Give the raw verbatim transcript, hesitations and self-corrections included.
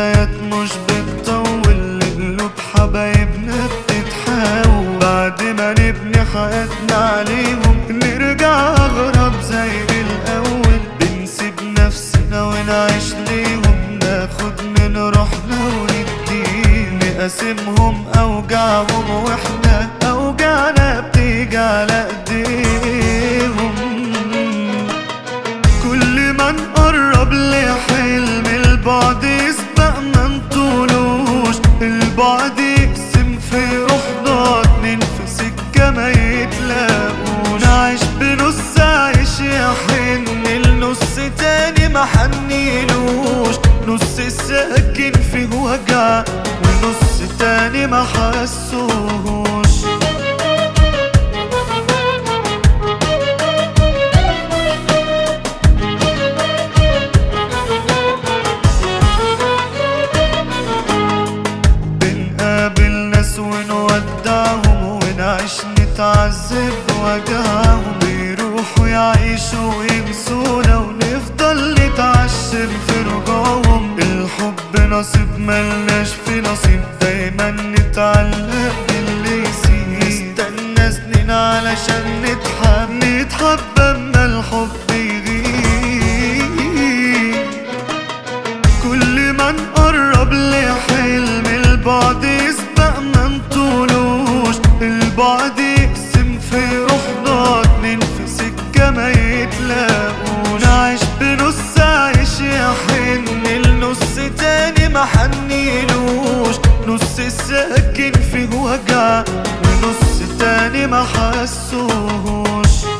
الحكايات مش بتطول، لقلوب حبايبنا بتتحول. بعد ما نبني حياتنا عليهم نرجع أغرب زي الأول. بنسيب نفسنا ونعيش ليهم، ناخد من روحنا ونديهم. نقاسمهم أوجاعهم واحنا أوجاعنا بتيجي على ايديهم. كل ما نقرب لحلم البعد يسبق ما نطولوش. البعد يقسم في روحنا اتنين في سكة ما يتلاقوش. نعيش بنص عيش يحن لنص تاني ما حنيلوش. نص ساكن فيه وجع ونص تاني ما حسوهوش. بنقابل ناس ونودعهم ونعيش نتعذب بوجعهم. بيروحوا يعيشوا وينسونا ونفضل نتعشم في رجوعهم. الحب نصيب ملناش في نصيب، دايما نتعلق باللي يسيب. نستنى سنين علشان نتحب نتحب اما الحب يغيب. كل ما نقرب لحلم البعد يسبق ما نطولوش. البعد يقسم في روحنا اتنين في سكة ما يتلاقوش. نعيش بنص عيش يحن لنص تاني ما حنيلوش. نص ساكن فيه وجع ونص تاني ما حسوهوش.